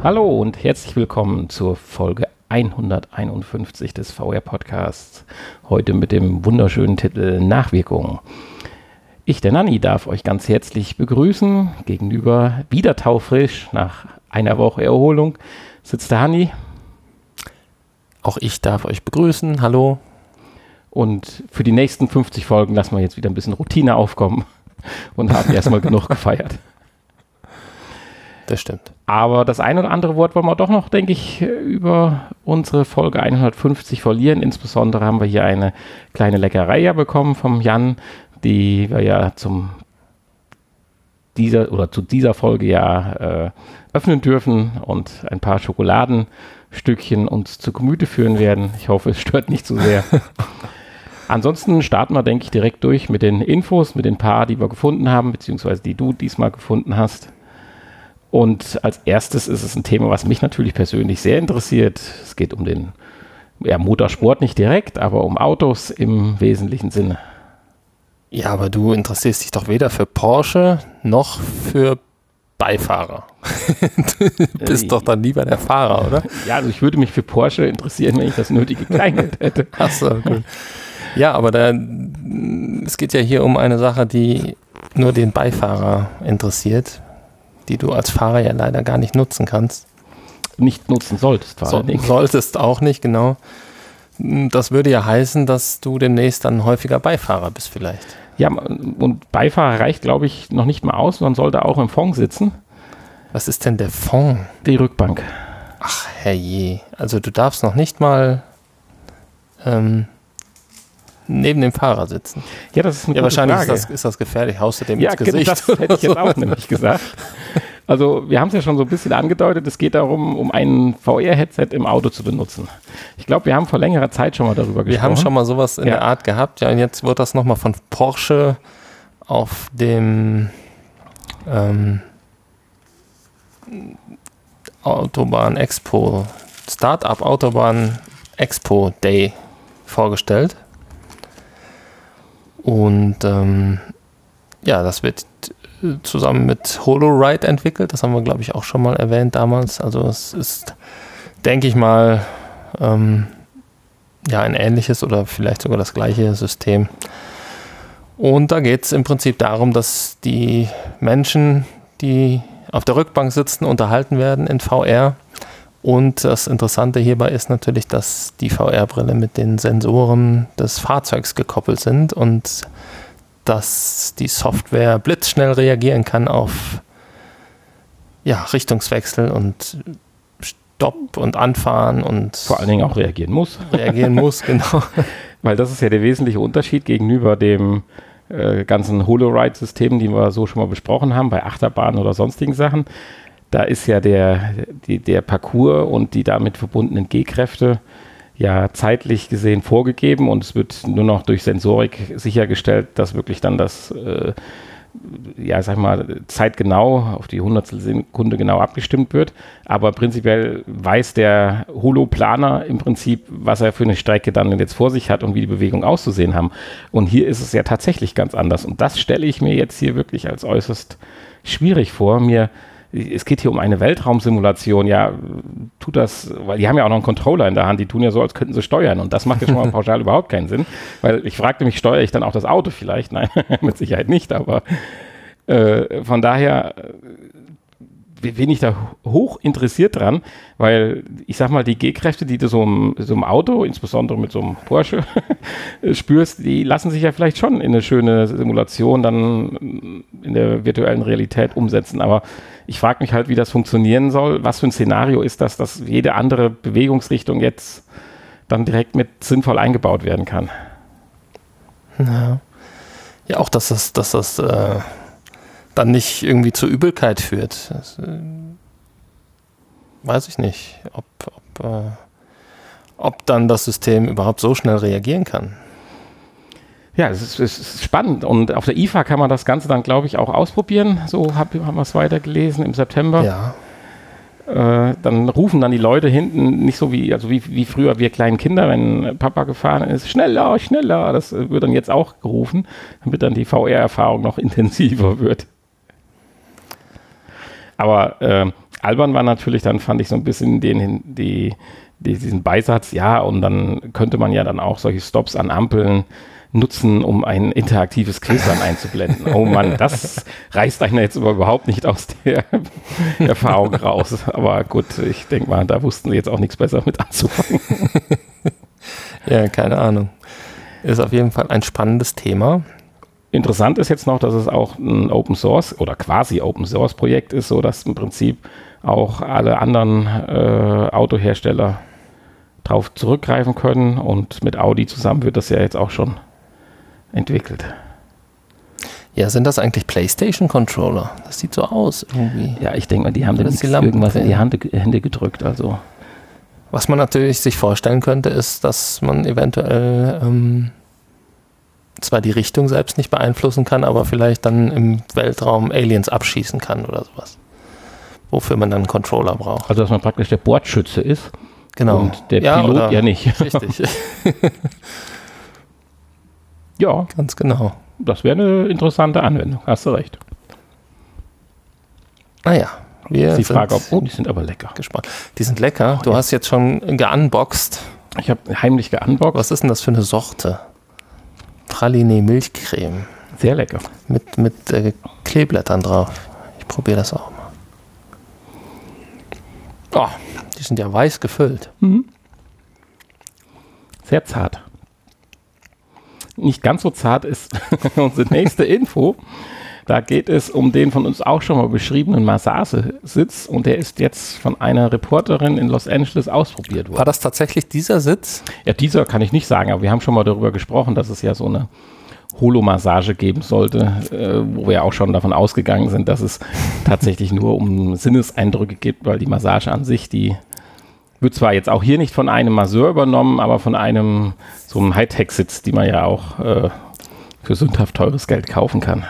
Hallo und herzlich willkommen zur Folge 151 des VR-Podcasts. Heute mit dem wunderschönen Titel Nachwirkungen. Ich, der Nanni, darf euch ganz herzlich begrüßen. Gegenüber wieder taufrisch nach einer Woche Erholung sitzt der Hanni. Auch ich darf euch begrüßen. Hallo. Und für die nächsten 50 Folgen lassen wir jetzt wieder ein bisschen Routine aufkommen und haben erstmal genug gefeiert. Das stimmt. Aber das ein oder andere Wort wollen wir doch noch, denke ich, über unsere Folge 150 verlieren. Insbesondere haben wir hier eine kleine Leckerei ja bekommen vom Jan, die wir ja zu dieser Folge ja öffnen dürfen und ein paar Schokoladenstückchen uns zu Gemüte führen werden. Ich hoffe, es stört nicht zu sehr. Ansonsten starten wir, denke ich, direkt durch mit den Infos, mit den paar, die wir gefunden haben, beziehungsweise die du diesmal gefunden hast. Und als erstes ist es ein Thema, was mich natürlich persönlich sehr interessiert. Es geht um den Motorsport nicht direkt, aber um Autos im wesentlichen Sinne. Ja, aber du interessierst dich doch weder für Porsche noch für Beifahrer. Du bist doch dann lieber der Fahrer, oder? Ja, also ich würde mich für Porsche interessieren, wenn ich das nötige Kleingeld hätte. Ach so, gut. Ja, aber es geht ja hier um eine Sache, die nur den Beifahrer interessiert, die du als Fahrer ja leider gar nicht nutzen kannst. Nicht nutzen solltest, vor allen Dingen. Solltest auch nicht, genau. Das würde ja heißen, dass du demnächst dann häufiger Beifahrer bist vielleicht. Ja, und Beifahrer reicht, glaube ich, noch nicht mal aus. Man sollte auch im Fond sitzen. Was ist denn der Fond? Die Rückbank. Ach, herrje. Also du darfst noch nicht mal neben dem Fahrer sitzen. Ja, das ist eine gute wahrscheinlich Frage. Ist das gefährlich. Haust du dem ins Gesicht? Ja, das hätte ich jetzt auch nämlich gesagt. Also wir haben es ja schon so ein bisschen angedeutet, es geht darum, um ein VR-Headset im Auto zu benutzen. Ich glaube, wir haben vor längerer Zeit schon mal darüber gesprochen. Wir haben schon mal sowas in der Art gehabt. Ja, und jetzt wird das nochmal von Porsche auf dem Autobahn Expo, Startup Autobahn Expo Day vorgestellt. Und das wird zusammen mit HoloRide entwickelt. Das haben wir, glaube ich, auch schon mal erwähnt damals. Also es ist, denke ich mal, ein ähnliches oder vielleicht sogar das gleiche System. Und da geht es im Prinzip darum, dass die Menschen, die auf der Rückbank sitzen, unterhalten werden in VR. Und das Interessante hierbei ist natürlich, dass die VR-Brille mit den Sensoren des Fahrzeugs gekoppelt sind und dass die Software blitzschnell reagieren kann auf Richtungswechsel und Stopp und Anfahren und vor allen Dingen auch reagieren muss. Reagieren muss, genau. Weil das ist ja der wesentliche Unterschied gegenüber dem ganzen HoloRide-System, die wir so schon mal besprochen haben, bei Achterbahnen oder sonstigen Sachen. Da ist ja der Parcours und die damit verbundenen G-Kräfte ja zeitlich gesehen vorgegeben und es wird nur noch durch Sensorik sichergestellt, dass wirklich dann das, zeitgenau auf die Hundertstel Sekunde genau abgestimmt wird. Aber prinzipiell weiß der Holoplaner im Prinzip, was er für eine Strecke dann jetzt vor sich hat und wie die Bewegungen auszusehen haben. Und hier ist es ja tatsächlich ganz anders. Und das stelle ich mir jetzt hier wirklich als äußerst schwierig vor. Es geht hier um eine Weltraumsimulation, tut das, weil die haben ja auch noch einen Controller in der Hand, die tun ja so, als könnten sie steuern und das macht ja schon mal pauschal überhaupt keinen Sinn, weil ich fragte mich, steuere ich dann auch das Auto vielleicht? Nein, mit Sicherheit nicht, aber von daher bin ich da hoch interessiert dran, weil ich sag mal, die G-Kräfte, die du so im Auto, insbesondere mit so einem Porsche spürst, die lassen sich ja vielleicht schon in eine schöne Simulation dann in der virtuellen Realität umsetzen, aber ich frage mich halt, wie das funktionieren soll. Was für ein Szenario ist das, dass jede andere Bewegungsrichtung jetzt dann direkt mit sinnvoll eingebaut werden kann? Ja, auch, dass das dann nicht irgendwie zur Übelkeit führt. Das, weiß ich nicht, ob dann das System überhaupt so schnell reagieren kann. Ja, es ist spannend und auf der IFA kann man das Ganze dann, glaube ich, auch ausprobieren. So haben wir es weitergelesen im September. Ja. Dann rufen dann die Leute hinten, nicht so wie früher wir kleinen Kinder, wenn Papa gefahren ist, schneller, schneller. Das wird dann jetzt auch gerufen, damit dann die VR-Erfahrung noch intensiver wird. Aber Albern war natürlich, dann fand ich so ein bisschen diesen Beisatz, ja, und dann könnte man ja dann auch solche Stops an Ampeln nutzen, um ein interaktives Quiz dann einzublenden. Oh Mann, das reißt einen jetzt aber überhaupt nicht aus der Erfahrung raus. Aber gut, ich denke mal, da wussten sie jetzt auch nichts besser mit anzufangen. Ja, keine Ahnung. Ist auf jeden Fall ein spannendes Thema. Interessant ist jetzt noch, dass es auch ein Open Source oder quasi Open Source Projekt ist, so dass im Prinzip auch alle anderen Autohersteller drauf zurückgreifen können, und mit Audi zusammen wird das ja jetzt auch schon entwickelt. Ja, sind das eigentlich PlayStation-Controller? Das sieht so aus irgendwie. Ja, ich denke mal, die haben da irgendwas in die Hände gedrückt. Also. Was man natürlich sich vorstellen könnte, ist, dass man eventuell zwar die Richtung selbst nicht beeinflussen kann, aber vielleicht dann im Weltraum Aliens abschießen kann oder sowas. Wofür man dann einen Controller braucht. Also, dass man praktisch der Bordschütze ist. Genau. Und der Pilot ja nicht. Richtig. Ja. Ganz genau. Das wäre eine interessante Anwendung. Hast du recht. Naja. Die Frage, die sind aber lecker. Gespannt. Die sind lecker. Du hast jetzt schon geunboxed. Ich habe heimlich geunboxed. Was ist denn das für eine Sorte? Praline Milchcreme. Sehr lecker. Mit Kleeblättern drauf. Ich probiere das auch mal. Oh, die sind ja weiß gefüllt. Mhm. Sehr zart. Nicht ganz so zart ist unsere nächste Info. Da geht es um den von uns auch schon mal beschriebenen Massagesitz, und der ist jetzt von einer Reporterin in Los Angeles ausprobiert worden. War das tatsächlich dieser Sitz? Ja, dieser kann ich nicht sagen, aber wir haben schon mal darüber gesprochen, dass es ja so eine Holo-Massage geben sollte, wo wir auch schon davon ausgegangen sind, dass es tatsächlich nur um Sinneseindrücke geht, weil die Massage an sich, die wird zwar jetzt auch hier nicht von einem Masseur übernommen, aber von einem Hightech-Sitz, die man ja auch für sündhaft teures Geld kaufen kann.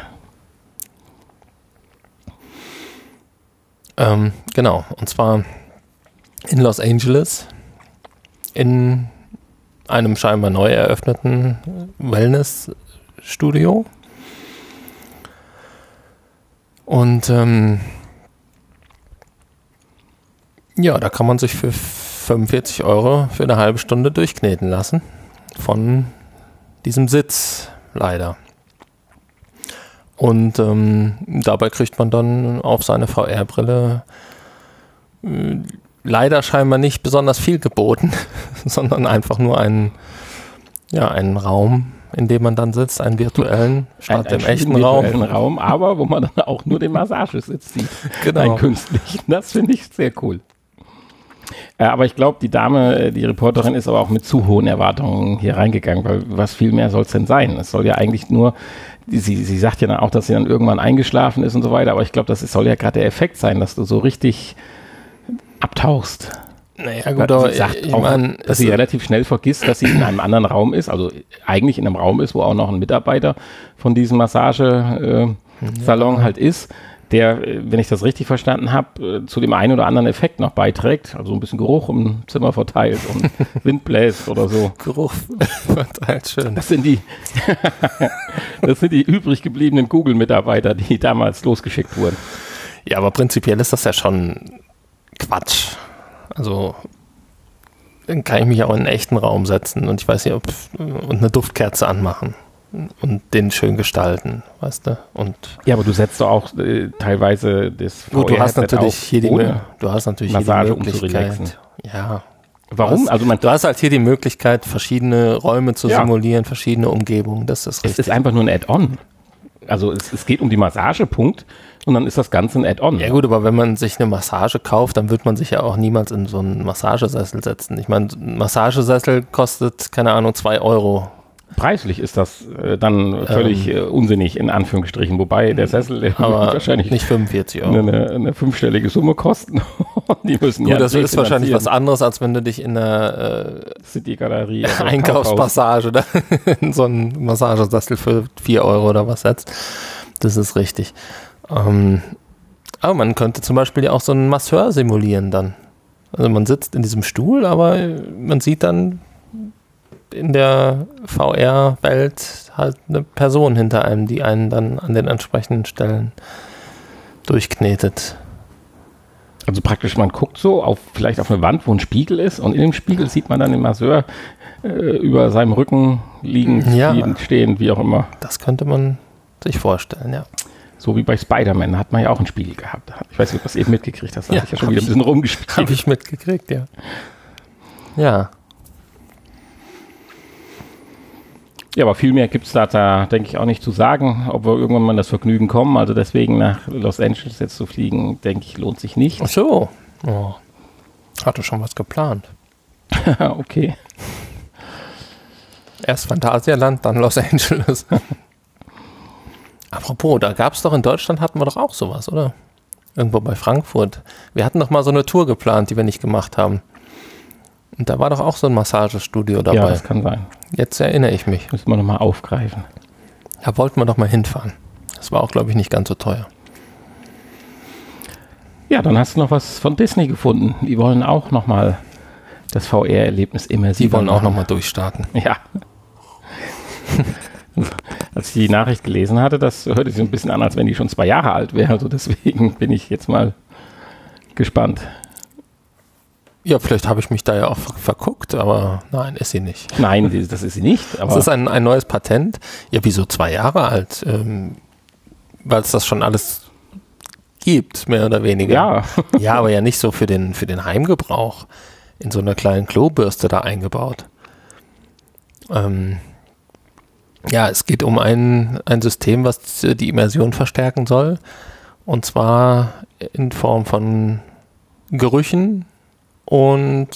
Genau, und zwar in Los Angeles in einem scheinbar neu eröffneten Wellness-Studio. Und ja, da kann man sich für 45 € für eine halbe Stunde durchkneten lassen von diesem Sitz, leider. Und dabei kriegt man dann auf seine VR-Brille leider scheinbar nicht besonders viel geboten, sondern einfach nur einen Raum, in dem man dann sitzt, einen virtuellen, statt dem echten Raum, aber wo man dann auch nur den Massagesitz sieht. Genau. Einen künstlichen. Das finde ich sehr cool. Aber ich glaube, die Dame, die Reporterin, ist aber auch mit zu hohen Erwartungen hier reingegangen, weil was viel mehr soll es denn sein? Es soll ja eigentlich nur, sie sagt ja dann auch, dass sie dann irgendwann eingeschlafen ist und so weiter, aber ich glaube, soll ja gerade der Effekt sein, dass du so richtig abtauchst. Naja, gut, aber sie sagt auch, dass sie relativ schnell vergisst, dass sie in einem anderen Raum ist, also eigentlich in einem Raum ist, wo auch noch ein Mitarbeiter von diesem Massagesalon halt ist, der, wenn ich das richtig verstanden habe, zu dem einen oder anderen Effekt noch beiträgt, also ein bisschen Geruch im Zimmer verteilt und Wind bläst oder so. Geruch verteilt, schön. Das sind die übrig gebliebenen Google-Mitarbeiter, die damals losgeschickt wurden. Ja, aber prinzipiell ist das ja schon Quatsch. Also dann kann ich mich auch in einen echten Raum setzen und ich weiß nicht, und eine Duftkerze anmachen und den schön gestalten, weißt du? Und ja, aber du setzt doch auch teilweise das gut, du hast natürlich hier die Massage Möglichkeit. Ja. Warum? Du hast halt hier die Möglichkeit, verschiedene Räume zu simulieren, verschiedene Umgebungen. Das ist richtig. Es ist einfach nur ein Add-on. Also es geht um die Massagepunkt und dann ist das Ganze ein Add-on. Ja gut, aber wenn man sich eine Massage kauft, dann wird man sich ja auch niemals in so einen Massagesessel setzen. Ich meine, ein Massagesessel kostet, keine Ahnung, 2 €. Preislich ist das dann völlig unsinnig, in Anführungsstrichen. Wobei der Sessel wird wahrscheinlich nicht 45 €. Eine fünfstellige Summe kosten. Die müssen ja, das ist wahrscheinlich was anderes, als wenn du dich in einer City-Galerie Einkaufspassage oder in so einen Massagesessel für 4 € oder was setzt. Das ist richtig. Aber man könnte zum Beispiel ja auch so einen Masseur simulieren dann. Also man sitzt in diesem Stuhl, aber man sieht dann in der VR-Welt halt eine Person hinter einem, die einen dann an den entsprechenden Stellen durchknetet. Also praktisch, man guckt so vielleicht auf eine Wand, wo ein Spiegel ist und in dem Spiegel sieht man dann den Masseur über seinem Rücken liegend, stehend, wie auch immer. Das könnte man sich vorstellen, ja. So wie bei Spider-Man, hat man ja auch einen Spiegel gehabt. Ich weiß nicht, ob du das eben mitgekriegt hast, da habe ich ja schon wieder ein bisschen rumgespielt. Habe ich mitgekriegt, ja. Ja. Ja, aber viel mehr gibt es da, denke ich, auch nicht zu sagen, ob wir irgendwann mal in das Vergnügen kommen. Also deswegen nach Los Angeles jetzt zu fliegen, denke ich, lohnt sich nicht. Ach so. Oh. Hatte schon was geplant. Okay. Erst Phantasialand, dann Los Angeles. Apropos, da gab es doch in Deutschland, hatten wir doch auch sowas, oder? Irgendwo bei Frankfurt. Wir hatten doch mal so eine Tour geplant, die wir nicht gemacht haben. Und da war doch auch so ein Massagestudio dabei. Ja, das kann sein. Jetzt erinnere ich mich. Müssen wir nochmal aufgreifen. Da wollten wir doch mal hinfahren. Das war auch, glaube ich, nicht ganz so teuer. Ja, dann hast du noch was von Disney gefunden. Die wollen auch nochmal das VR-Erlebnis immersiv. Die wollen auch nochmal durchstarten. Ja. Als ich die Nachricht gelesen hatte, das hörte sich ein bisschen an, als wenn die schon 2 Jahre alt wäre. Also deswegen bin ich jetzt mal gespannt. Ja, vielleicht habe ich mich da ja auch verguckt, aber nein, ist sie nicht. Nein, das ist sie nicht. Aber das ist ein neues Patent. Ja, wieso 2 Jahre alt? Weil es das schon alles gibt, mehr oder weniger. Ja. Ja, aber ja nicht so für den Heimgebrauch. In so einer kleinen Klobürste da eingebaut. Ja, es geht um ein System, was die Immersion verstärken soll. Und zwar in Form von Gerüchen und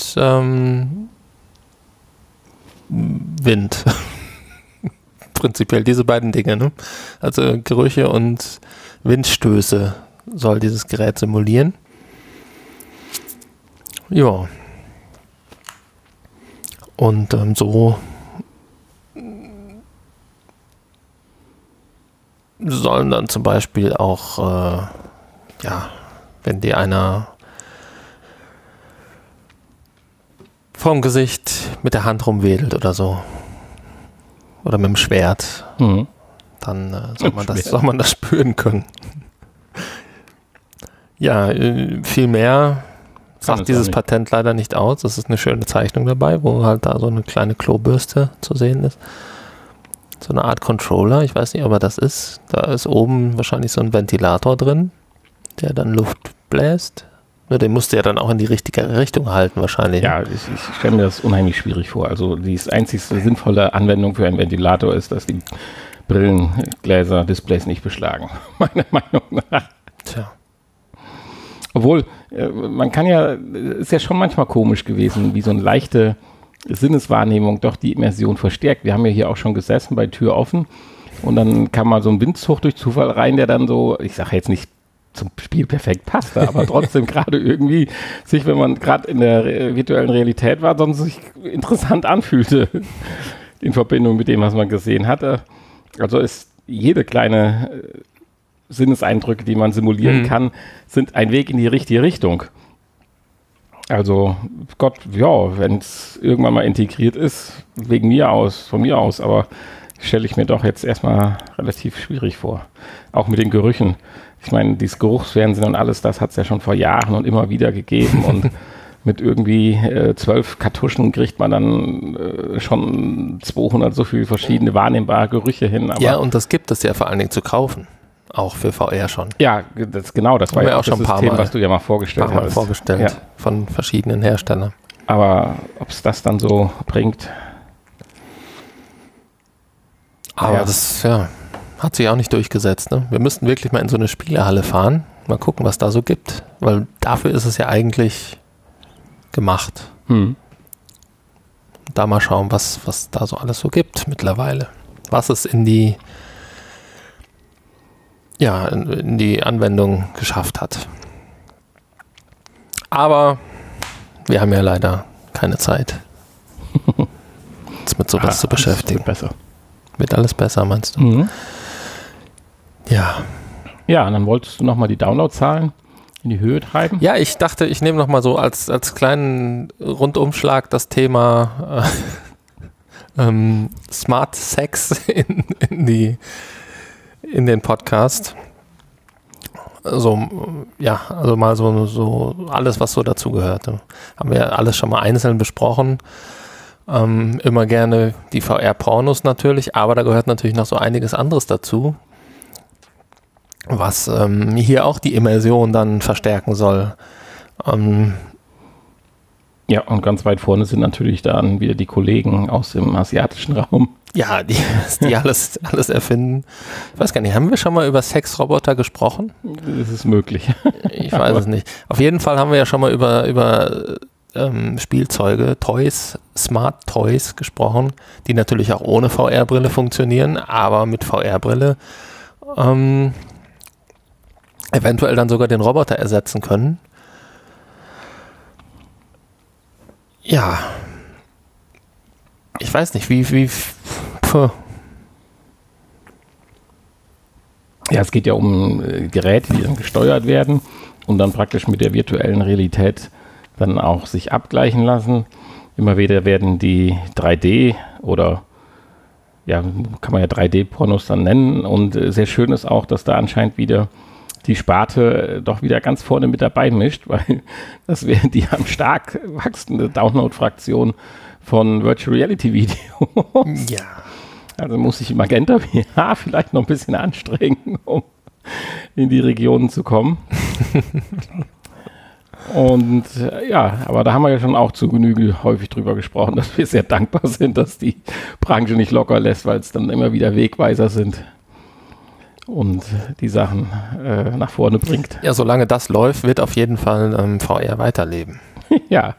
Wind. Prinzipiell diese beiden Dinge, ne? Also Gerüche und Windstöße soll dieses Gerät simulieren. Ja. Und so sollen dann zum Beispiel auch, wenn dir einer vorm Gesicht mit der Hand rumwedelt oder so, oder mit dem Schwert, dann soll man das spüren können. Ja, viel mehr sagt dieses Patent leider nicht aus. Das ist eine schöne Zeichnung dabei, wo halt da so eine kleine Klobürste zu sehen ist. So eine Art Controller, ich weiß nicht, ob er das ist. Da ist oben wahrscheinlich so ein Ventilator drin, der dann Luft bläst. Ja, den musst du ja dann auch in die richtige Richtung halten wahrscheinlich. Ja, ich stelle mir das unheimlich schwierig vor. Also die einzigste sinnvolle Anwendung für einen Ventilator ist, dass die Brillengläser Displays nicht beschlagen. Meiner Meinung nach. Tja. Obwohl, man kann ja, ist ja schon manchmal komisch gewesen, wie so eine leichte Sinneswahrnehmung doch die Immersion verstärkt. Wir haben ja hier auch schon gesessen bei Tür offen und dann kam mal so ein Windzug durch Zufall rein, der dann so, ich sage jetzt nicht zum Spiel perfekt passte, aber trotzdem gerade irgendwie sich, wenn man gerade in der virtuellen Realität war, sonst sich interessant anfühlte in Verbindung mit dem, was man gesehen hatte. Also ist jede kleine Sinneseindrücke, die man simulieren kann, sind ein Weg in die richtige Richtung. Also Gott, ja, wenn es irgendwann mal integriert ist, von mir aus, aber stelle ich mir doch jetzt erstmal relativ schwierig vor. Auch mit den Gerüchen. Ich meine, dieses Geruchsfernsehen und alles, das hat es ja schon vor Jahren und immer wieder gegeben und mit irgendwie 12 Kartuschen kriegt man dann schon 200 so viele verschiedene wahrnehmbare Gerüche hin. Aber ja, und das gibt es ja vor allen Dingen zu kaufen. Auch für VR schon. Ja, das war ja auch schon das System, was du ja mal vorgestellt hast. Ja. Von verschiedenen Herstellern. Aber ob es das dann so bringt? Aber das hat sich auch nicht durchgesetzt. Ne? Wir müssten wirklich mal in so eine Spielehalle fahren, mal gucken, was da so gibt. Weil dafür ist es ja eigentlich gemacht. Da mal schauen, was da so alles so gibt mittlerweile. Was es in die Anwendung geschafft hat. Aber wir haben ja leider keine Zeit, uns mit sowas zu beschäftigen. Wird besser. Wird alles besser, meinst du? Ja. Ja, und dann wolltest du nochmal die Downloadzahlen in die Höhe treiben? Ja, ich dachte, ich nehme nochmal so als kleinen Rundumschlag das Thema Smart Sex in den Podcast. also mal so alles, was so dazugehört. Haben wir ja alles schon mal einzeln besprochen. Immer gerne die VR-Pornos natürlich, aber da gehört natürlich noch so einiges anderes dazu, was hier auch die Immersion dann verstärken soll. Ja, und ganz weit vorne sind natürlich dann wieder die Kollegen aus dem asiatischen Raum. Ja, die alles erfinden. Ich weiß gar nicht, haben wir schon mal über Sexroboter gesprochen? Das ist möglich. Ich weiß es nicht. Auf jeden Fall haben wir ja schon mal über Spielzeuge, Toys, Smart Toys gesprochen, die natürlich auch ohne VR-Brille funktionieren, aber mit VR-Brille eventuell dann sogar den Roboter ersetzen können. Ja, ich weiß nicht, Ja, es geht ja um Geräte, die dann gesteuert werden und dann praktisch mit der virtuellen Realität dann auch sich abgleichen lassen. Immer wieder werden die 3D oder ja, kann man ja 3D-Pornos dann nennen und sehr schön ist auch, dass da anscheinend wieder die Sparte doch wieder ganz vorne mit dabei mischt, weil das wäre die am stark wachsende Download-Fraktion von Virtual Reality Videos. Ja. Also muss sich Magenta VR vielleicht noch ein bisschen anstrengen, um in die Regionen zu kommen. Und ja, aber da haben wir ja schon auch zu Genüge häufig drüber gesprochen, dass wir sehr dankbar sind, dass die Branche nicht locker lässt, weil es dann immer wieder Wegweiser sind und die Sachen nach vorne bringt. Ja, solange das läuft, wird auf jeden Fall VR weiterleben. Ja.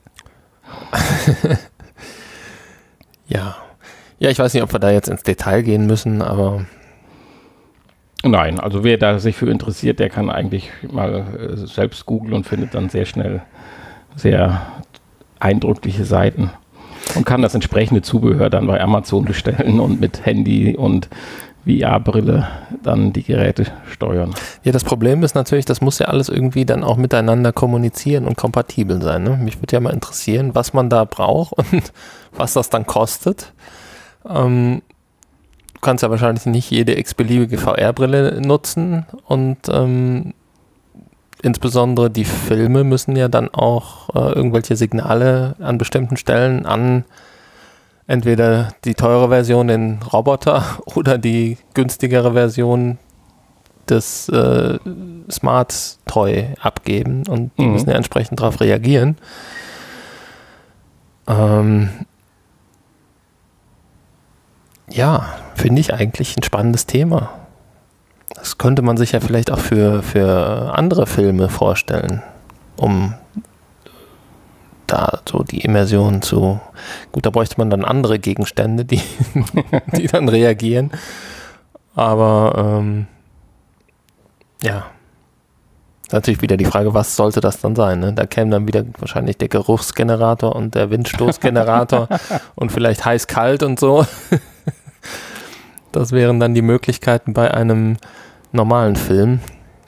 Ja. Ja, ich weiß nicht, ob wir da jetzt ins Detail gehen müssen, aber... Nein, also wer da sich für interessiert, der kann eigentlich mal selbst googeln und findet dann sehr schnell sehr eindrückliche Seiten und kann das entsprechende Zubehör dann bei Amazon bestellen und mit Handy und VR-Brille dann die Geräte steuern. Ja, das Problem ist natürlich, das muss ja alles irgendwie dann auch miteinander kommunizieren und kompatibel sein. Ne? Mich würde ja mal interessieren, was man da braucht und was das dann kostet. Du kannst ja wahrscheinlich nicht jede x-beliebige VR-Brille nutzen und insbesondere die Filme müssen ja dann auch irgendwelche Signale an bestimmten Stellen an entweder die teure Version, den Roboter, oder die günstigere Version des Smart Toy abgeben und die müssen ja entsprechend darauf reagieren. Ja, finde ich eigentlich ein spannendes Thema. Das könnte man sich ja vielleicht auch für andere Filme vorstellen, um da so die Immersion zu... Gut, da bräuchte man dann andere Gegenstände, die dann reagieren. Aber ja, natürlich wieder die Frage, was sollte das dann sein? Ne? Da käme dann wieder wahrscheinlich der Geruchsgenerator und der Windstoßgenerator und vielleicht heiß-kalt und so. Das wären dann die Möglichkeiten bei einem normalen Film.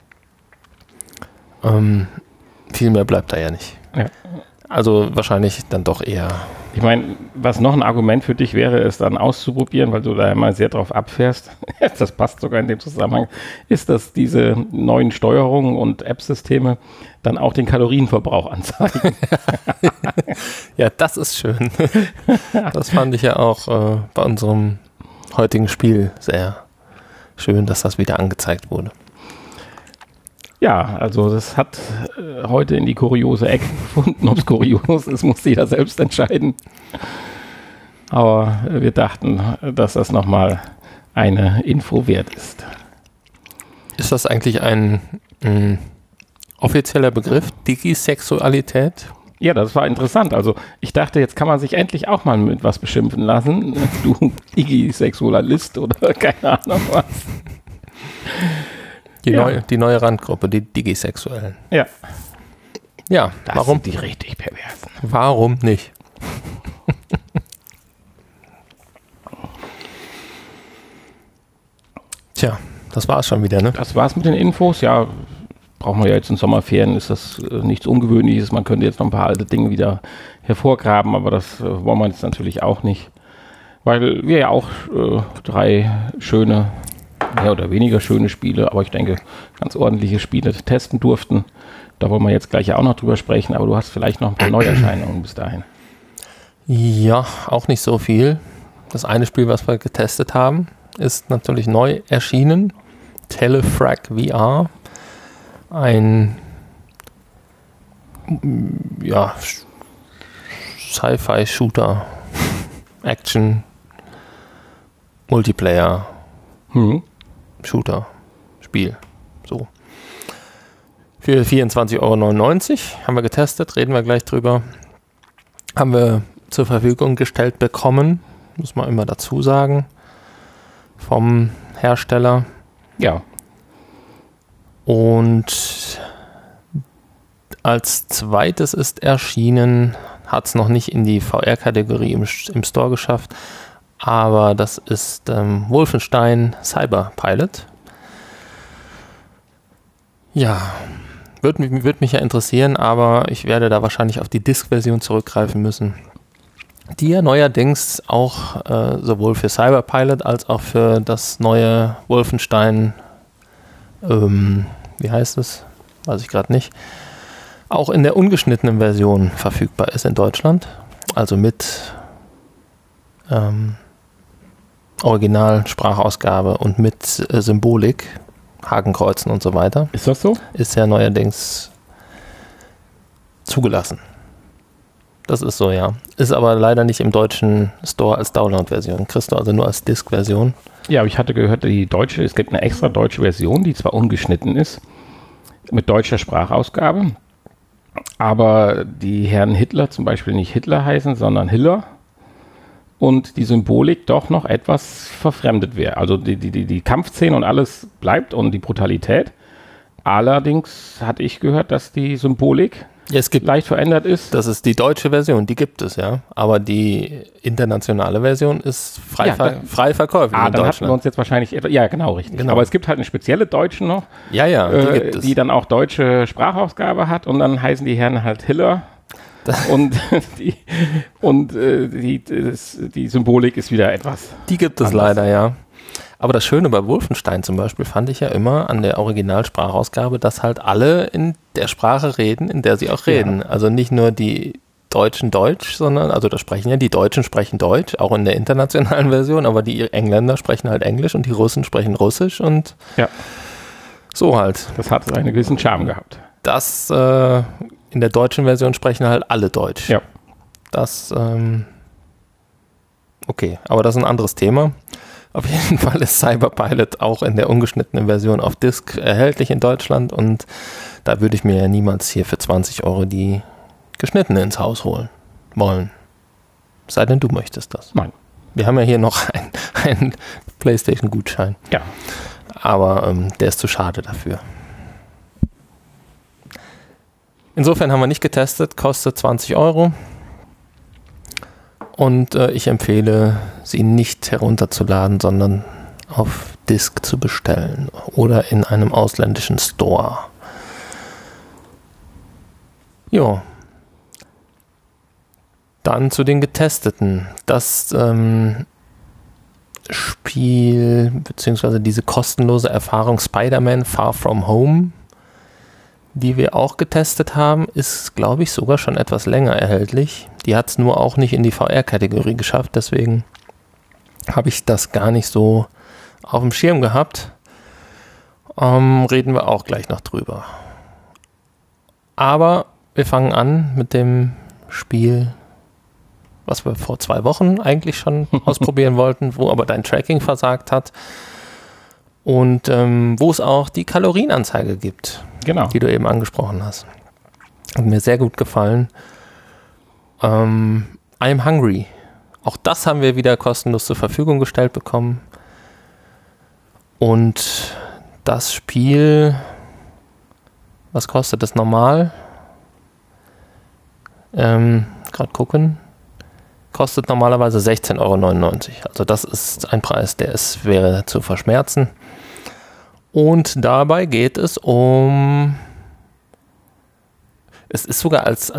Viel mehr bleibt da ja nicht. Ja. Also wahrscheinlich dann doch eher... Ich meine, was noch ein Argument für dich wäre, es dann auszuprobieren, weil du da immer sehr drauf abfährst, das passt sogar in dem Zusammenhang, ist, dass diese neuen Steuerungen und App-Systeme dann auch den Kalorienverbrauch anzeigen. Ja, das ist schön. Das fand ich ja auch bei unserem heutigen Spiel sehr schön, dass das wieder angezeigt wurde. Ja, also das hat heute in die kuriose Ecke gefunden. Ob es kurios ist, muss jeder selbst entscheiden. Aber wir dachten, dass das nochmal eine Info wert ist. Ist das eigentlich ein offizieller Begriff, Digisexualität? Ja, das war interessant. Also ich dachte, jetzt kann man sich endlich auch mal mit was beschimpfen lassen. Du Digisexualist oder keine Ahnung was. Die neue Randgruppe, die Digisexuellen. Ja. Ja, das warum? Sind die richtig perversen. Warum nicht? Tja, das war's schon wieder, ne? Das war's mit den Infos. Ja, brauchen wir ja jetzt in Sommerferien, ist das nichts Ungewöhnliches. Man könnte jetzt noch ein paar alte Dinge wieder hervorgraben, aber das wollen wir jetzt natürlich auch nicht. Weil wir ja auch 3 schöne mehr oder weniger schöne Spiele, aber ich denke, ganz ordentliche Spiele testen durften. Da wollen wir jetzt gleich ja auch noch drüber sprechen, aber du hast vielleicht noch ein paar Neuerscheinungen bis dahin. Ja, auch nicht so viel. Das eine Spiel, was wir getestet haben, ist natürlich neu erschienen. Telefrag VR. Ein Sci-Fi-Shooter, Action, Multiplayer, Shooter, Spiel. So. Für 24,99 € haben wir getestet, reden wir gleich drüber. Haben wir zur Verfügung gestellt bekommen, muss man immer dazu sagen, vom Hersteller. Ja. Und als zweites ist erschienen, hat es noch nicht in die VR-Kategorie im Store geschafft, aber das ist Wolfenstein Cyber Pilot. Ja, würde mich ja interessieren, aber ich werde da wahrscheinlich auf die Disk-Version zurückgreifen müssen, die ja neuerdings auch sowohl für Cyber Pilot als auch für das neue Wolfenstein, wie heißt es? Weiß ich gerade nicht, auch in der ungeschnittenen Version verfügbar ist in Deutschland, also mit Originalsprachausgabe und mit Symbolik, Hakenkreuzen und so weiter. Ist das so? Ist ja neuerdings zugelassen. Das ist so, ja. Ist aber leider nicht im deutschen Store als Download-Version. Kriegst du also nur als Disk-Version. Ja, aber ich hatte gehört, es gibt eine extra deutsche Version, die zwar ungeschnitten ist, mit deutscher Sprachausgabe, aber die Herren Hitler zum Beispiel nicht Hitler heißen, sondern Hiller und die Symbolik doch noch etwas verfremdet wäre. Also die Kampfszene und alles bleibt und die Brutalität. Allerdings hatte ich gehört, dass die Symbolik leicht verändert ist. Das ist die deutsche Version, die gibt es, ja. Aber die internationale Version ist frei verkäuflich in dann Deutschland. hatten wir uns jetzt wahrscheinlich ja, genau, richtig. Genau. Aber es gibt halt eine spezielle deutsche noch, die gibt es. Die dann auch deutsche Sprachausgabe hat und dann heißen die Herren halt Hiller und die Symbolik ist wieder etwas. Die gibt es leider, ja. Aber das Schöne bei Wolfenstein zum Beispiel fand ich ja immer an der Originalsprachausgabe, dass halt alle in der Sprache reden, in der sie auch reden. Ja. Also nicht nur die Deutschen Deutsch, sondern, also da sprechen ja die Deutschen sprechen Deutsch, auch in der internationalen Version, aber die Engländer sprechen halt Englisch und die Russen sprechen Russisch und so halt. Das hat einen gewissen Charme gehabt. Das, in der deutschen Version sprechen halt alle Deutsch. Ja. Das, okay, aber das ist ein anderes Thema. Auf jeden Fall ist Cyber Pilot auch in der ungeschnittenen Version auf Disk erhältlich in Deutschland und da würde ich mir ja niemals hier für 20 € die geschnittene ins Haus holen wollen. Sei denn, du möchtest das. Nein. Wir haben ja hier noch einen PlayStation-Gutschein. Ja. Aber der ist zu schade dafür. Insofern haben wir nicht getestet, kostet 20 €. Und ich empfehle, sie nicht herunterzuladen, sondern auf Disk zu bestellen oder in einem ausländischen Store. Jo. Dann zu den Getesteten. Das Spiel, beziehungsweise diese kostenlose Erfahrung Spider-Man Far From Home, die wir auch getestet haben, ist, glaube ich, sogar schon etwas länger erhältlich. Die hat es nur auch nicht in die VR-Kategorie geschafft, deswegen habe ich das gar nicht so auf dem Schirm gehabt. Reden wir auch gleich noch drüber. Aber wir fangen an mit dem Spiel, was wir vor 2 Wochen eigentlich schon ausprobieren wollten, wo aber dein Tracking versagt hat. Und wo es auch die Kalorienanzeige gibt, genau, die du eben angesprochen hast. Hat mir sehr gut gefallen. I'm Hungry. Auch das haben wir wieder kostenlos zur Verfügung gestellt bekommen. Und das Spiel, was kostet das normal? Gerade gucken. Kostet normalerweise 16,99 €. Also das ist ein Preis, wäre zu verschmerzen. Und dabei geht es es ist sogar als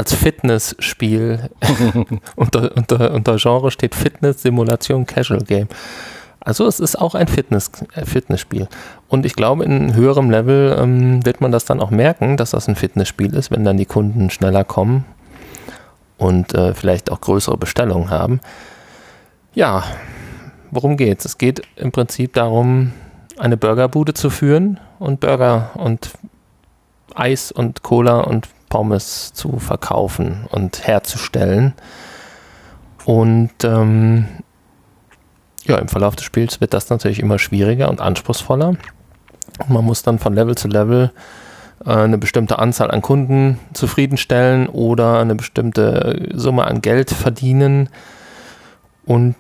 Fitnessspiel unter Genre steht Fitness, Simulation, Casual Game. Also es ist auch ein Fitnessspiel. Und ich glaube, in höherem Level wird man das dann auch merken, dass das ein Fitnessspiel ist, wenn dann die Kunden schneller kommen und vielleicht auch größere Bestellungen haben. Ja, worum geht's? Es geht im Prinzip darum, eine Burgerbude zu führen und Burger und Eis und Cola und Pommes zu verkaufen und herzustellen. Und im Verlauf des Spiels wird das natürlich immer schwieriger und anspruchsvoller. Man muss dann von Level zu Level eine bestimmte Anzahl an Kunden zufriedenstellen oder eine bestimmte Summe an Geld verdienen. Und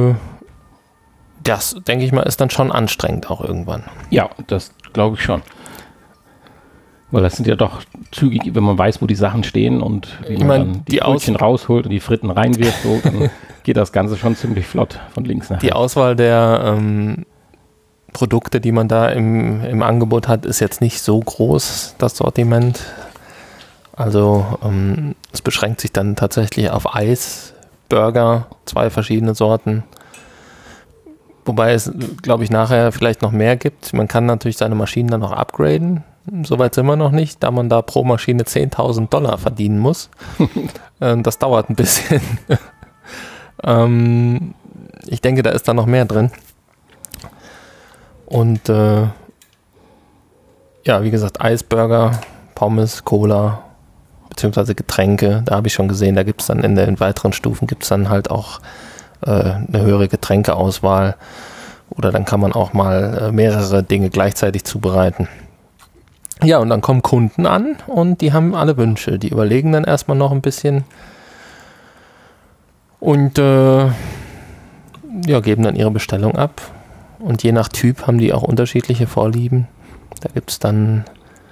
das, denke ich mal, ist dann schon anstrengend auch irgendwann. Ja, das glaube ich schon. Weil das sind ja doch zügig, wenn man weiß, wo die Sachen stehen und wie man dann die Brötchen rausholt und die Fritten reinwirft, so, dann geht das Ganze schon ziemlich flott von links nach rechts. Die Auswahl der Produkte, die man da im Angebot hat, ist jetzt nicht so groß, das Sortiment. Also es beschränkt sich dann tatsächlich auf Eis, Burger, 2 verschiedene Sorten. Wobei es, glaube ich, nachher vielleicht noch mehr gibt. Man kann natürlich seine Maschinen dann noch upgraden. Soweit sind wir noch nicht, da man da pro Maschine $10.000 verdienen muss. Das dauert ein bisschen. Ich denke, da ist da noch mehr drin. Und wie gesagt, Eisburger, Pommes, Cola, beziehungsweise Getränke. Da habe ich schon gesehen, da gibt es dann in den weiteren Stufen gibt es dann halt auch eine höhere Getränkeauswahl. Oder dann kann man auch mal mehrere Dinge gleichzeitig zubereiten. Ja, und dann kommen Kunden an und die haben alle Wünsche. Die überlegen dann erstmal noch ein bisschen und geben dann ihre Bestellung ab. Und je nach Typ haben die auch unterschiedliche Vorlieben. Da gibt es dann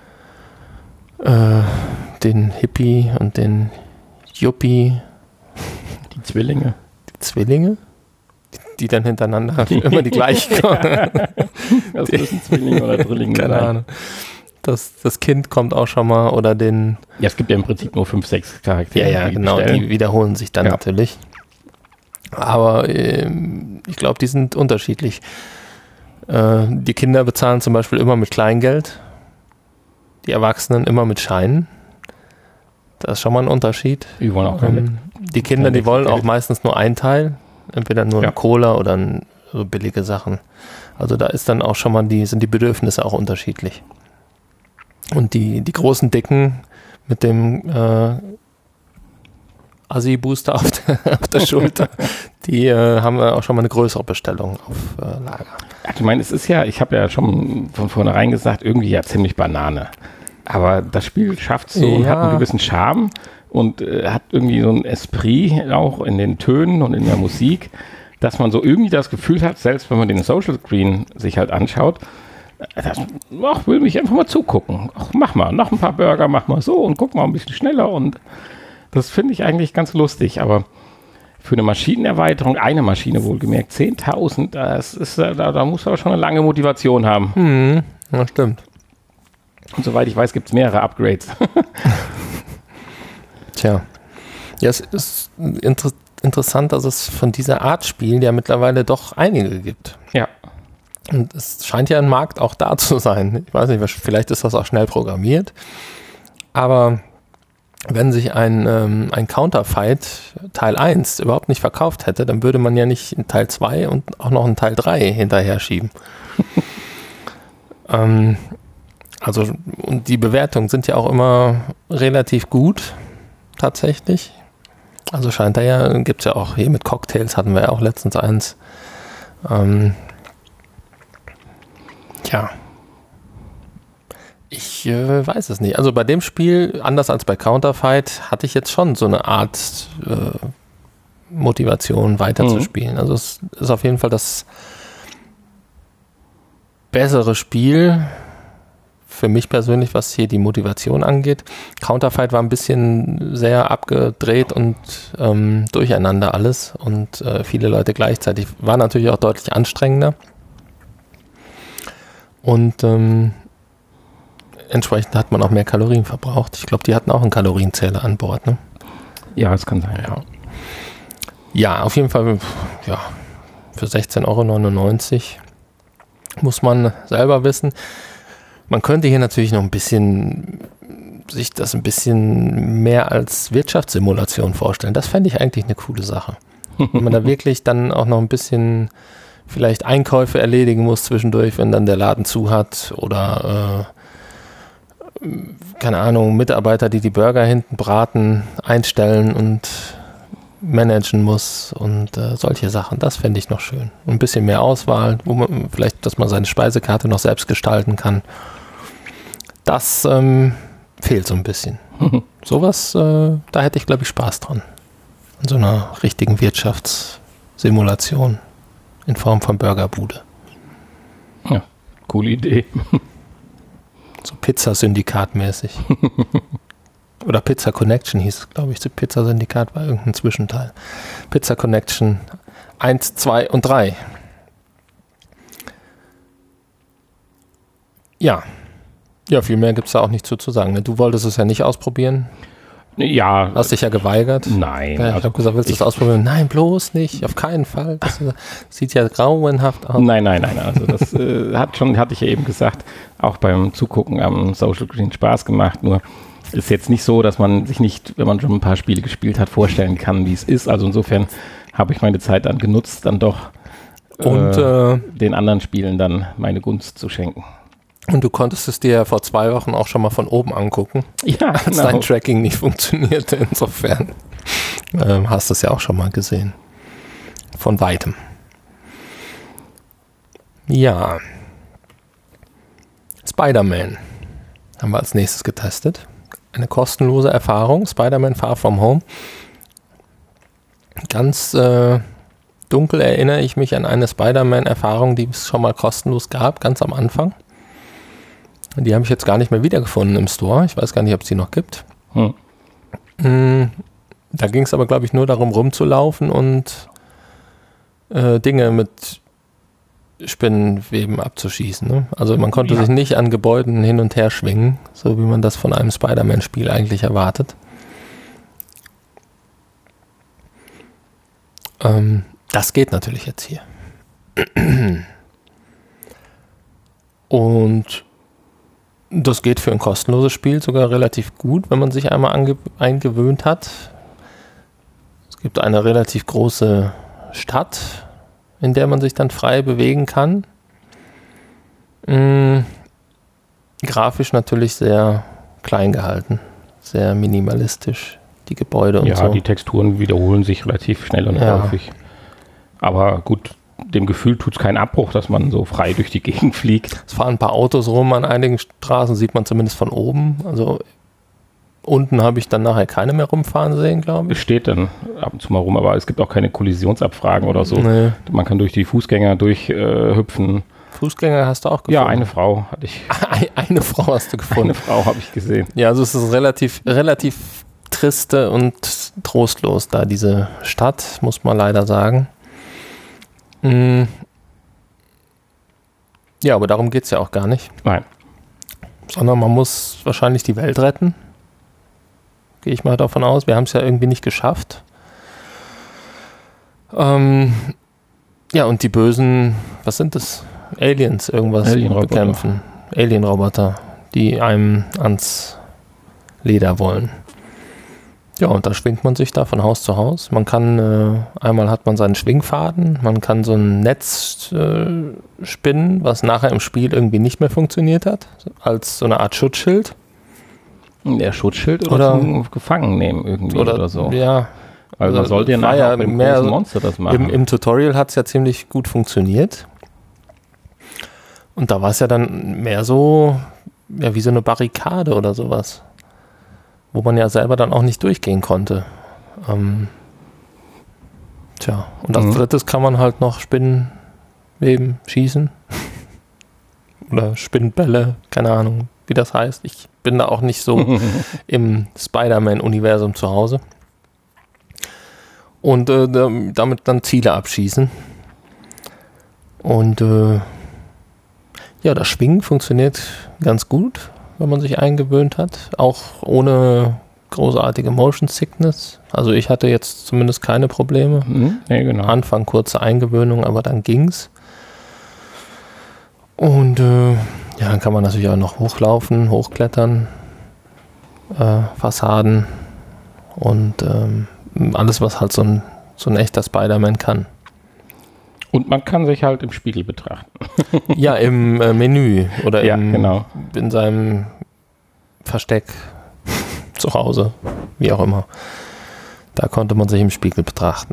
den Hippie und den Yuppie. Die Zwillinge. Die Zwillinge? Die dann hintereinander immer die gleichen kommen. Das müssen Zwillinge oder Drillinge sein. Keine Ahnung. Das Kind kommt auch schon mal oder den... Ja, es gibt ja im Prinzip nur 5, 6 Charaktere. Ja, genau, bestellen. Die wiederholen sich dann natürlich. Aber ich glaube, die sind unterschiedlich. Die Kinder bezahlen zum Beispiel immer mit Kleingeld, die Erwachsenen immer mit Scheinen. Das ist schon mal ein Unterschied. Die wollen auch die Kinder, die wollen auch meistens nur ein Teil, entweder nur eine Cola oder so billige Sachen. Also da ist dann auch schon mal sind die Bedürfnisse auch unterschiedlich. Und die großen Dicken mit dem Assi-Booster auf der Schulter, die haben auch schon mal eine größere Bestellung auf Lager. Ja, ich meine, es ist ja, ich habe ja schon von vornherein gesagt, irgendwie ja ziemlich Banane. Aber das Spiel schafft so und hat einen gewissen Charme und hat irgendwie so ein Esprit auch in den Tönen und in der Musik, dass man so irgendwie das Gefühl hat, selbst wenn man den Social Screen sich halt anschaut, will mich einfach mal zugucken. Ach, mach mal, noch ein paar Burger, mach mal so und guck mal ein bisschen schneller. Und das finde ich eigentlich ganz lustig. Aber für eine Maschinenerweiterung, eine Maschine wohlgemerkt, 10.000, da muss man schon eine lange Motivation haben. Das stimmt. Und soweit ich weiß, gibt es mehrere Upgrades. Tja. Ja, es ist interessant, dass es von dieser Art Spiel ja mittlerweile doch einige gibt. Ja. Und es scheint ja ein Markt auch da zu sein. Ich weiß nicht, vielleicht ist das auch schnell programmiert. Aber wenn sich ein Counterfight Teil 1 überhaupt nicht verkauft hätte, dann würde man ja nicht in Teil 2 und auch noch einen Teil 3 hinterher schieben. Und die Bewertungen sind ja auch immer relativ gut, tatsächlich. Also scheint da ja, gibt es ja auch hier mit Cocktails, hatten wir ja auch letztens eins. Ich weiß es nicht. Also bei dem Spiel, anders als bei Counterfight, hatte ich jetzt schon so eine Art Motivation weiterzuspielen. Also es ist auf jeden Fall das bessere Spiel für mich persönlich, was hier die Motivation angeht. Counterfight war ein bisschen sehr abgedreht und durcheinander alles und viele Leute gleichzeitig. War natürlich auch deutlich anstrengender. Und entsprechend hat man auch mehr Kalorien verbraucht. Ich glaube, die hatten auch einen Kalorienzähler an Bord, ne? Ja, das kann sein, ja. Ja, auf jeden Fall, ja, für 16,99 €. Muss man selber wissen. Man könnte hier natürlich noch ein bisschen sich das ein bisschen mehr als Wirtschaftssimulation vorstellen. Das fände ich eigentlich eine coole Sache. Wenn man da wirklich dann auch noch ein bisschen vielleicht Einkäufe erledigen muss zwischendurch, wenn dann der Laden zu hat oder keine Ahnung, Mitarbeiter, die Burger hinten braten, einstellen und managen muss und solche Sachen. Das fände ich noch schön. Ein bisschen mehr Auswahl, wo man vielleicht, dass man seine Speisekarte noch selbst gestalten kann. Das fehlt so ein bisschen. Sowas, da hätte ich, glaube ich, Spaß dran. An so einer richtigen Wirtschaftssimulation in Form von Burgerbude. Ja, coole Idee. So Pizza-Syndikat-mäßig. Oder Pizza Connection hieß es, glaube ich. Pizza Syndikat war irgendein Zwischenteil. Pizza Connection 1, 2 und 3. Ja. Ja, viel mehr gibt es da auch nicht zu sagen. Ne? Du wolltest es ja nicht ausprobieren. Ja. Hast dich ja geweigert. Nein. Ja, ich habe gesagt, willst du es ausprobieren? Nein, bloß nicht. Auf keinen Fall. Das sieht ja grauenhaft aus. Nein. Also das hatte ich ja eben gesagt, auch beim Zugucken am Social Green Spaß gemacht. Nur ist jetzt nicht so, dass man sich nicht, wenn man schon ein paar Spiele gespielt hat, vorstellen kann, wie es ist. Also insofern habe ich meine Zeit dann genutzt, dann doch den anderen Spielen dann meine Gunst zu schenken. Und du konntest es dir ja vor 2 Wochen auch schon mal von oben angucken, ja, als dein Tracking nicht funktionierte. Insofern hast du es ja auch schon mal gesehen. Von Weitem. Ja. Spider-Man haben wir als nächstes getestet. Eine kostenlose Erfahrung. Spider-Man Far From Home. Ganz dunkel erinnere ich mich an eine Spider-Man-Erfahrung, die es schon mal kostenlos gab, ganz am Anfang. Die habe ich jetzt gar nicht mehr wiedergefunden im Store. Ich weiß gar nicht, ob es die noch gibt. Da ging es aber, glaube ich, nur darum, rumzulaufen und Dinge mit Spinnenweben abzuschießen. Ne? Also man konnte sich nicht an Gebäuden hin und her schwingen, so wie man das von einem Spider-Man-Spiel eigentlich erwartet. Das geht natürlich jetzt hier. Und das geht für ein kostenloses Spiel sogar relativ gut, wenn man sich einmal eingewöhnt hat. Es gibt eine relativ große Stadt, in der man sich dann frei bewegen kann. Grafisch natürlich sehr klein gehalten, sehr minimalistisch, die Gebäude und so. Ja, die Texturen wiederholen sich relativ schnell und häufig. Aber gut, dem Gefühl tut es keinen Abbruch, dass man so frei durch die Gegend fliegt. Es fahren ein paar Autos rum, an einigen Straßen sieht man zumindest von oben. Also unten habe ich dann nachher keine mehr rumfahren sehen, glaube ich. Es steht dann ab und zu mal rum, aber es gibt auch keine Kollisionsabfragen oder so. Nee. Man kann durch die Fußgänger durchhüpfen. Fußgänger hast du auch gefunden? Ja, eine Frau hatte ich. Eine Frau hast du gefunden? Eine Frau habe ich gesehen. Ja, also es ist relativ triste und trostlos da, diese Stadt, muss man leider sagen. Ja, aber darum geht es ja auch gar nicht. Nein. Sondern man muss wahrscheinlich die Welt retten. Gehe ich mal davon aus. Wir haben es ja irgendwie nicht geschafft. Ja, und die bösen, was sind das? Aliens, irgendwas bekämpfen. Alien-Roboter, die einem ans Leder wollen. Ja, und da schwingt man sich da von Haus zu Haus. Man kann, einmal hat man seinen Schwingfaden, man kann so ein Netz spinnen, was nachher im Spiel irgendwie nicht mehr funktioniert hat, als so eine Art Schutzschild. Der Schutzschild oder zum Gefangen nehmen irgendwie oder so. Ja. Also man sollte ja nachher mit dem großen Monster das machen. Im Tutorial hat es ja ziemlich gut funktioniert. Und da war es ja dann mehr so, ja, wie so eine Barrikade oder sowas. Wo man ja selber dann auch nicht durchgehen konnte. Und als drittes kann man halt noch Spinnenweben schießen. Oder Spinnenbälle, keine Ahnung, wie das heißt. Ich bin da auch nicht so im Spider-Man-Universum zu Hause. Und damit dann Ziele abschießen. Und das Schwingen funktioniert ganz gut, wenn man sich eingewöhnt hat. Auch ohne großartige Motion Sickness. Also ich hatte jetzt zumindest keine Probleme. Nee, genau. Am Anfang kurze Eingewöhnung, aber dann ging's. Und dann kann man natürlich auch noch hochlaufen, hochklettern, Fassaden und alles, was halt so ein echter Spider-Man kann. Und man kann sich halt im Spiegel betrachten. Ja, im Menü oder genau. In seinem Versteck zu Hause, wie auch immer. Da konnte man sich im Spiegel betrachten.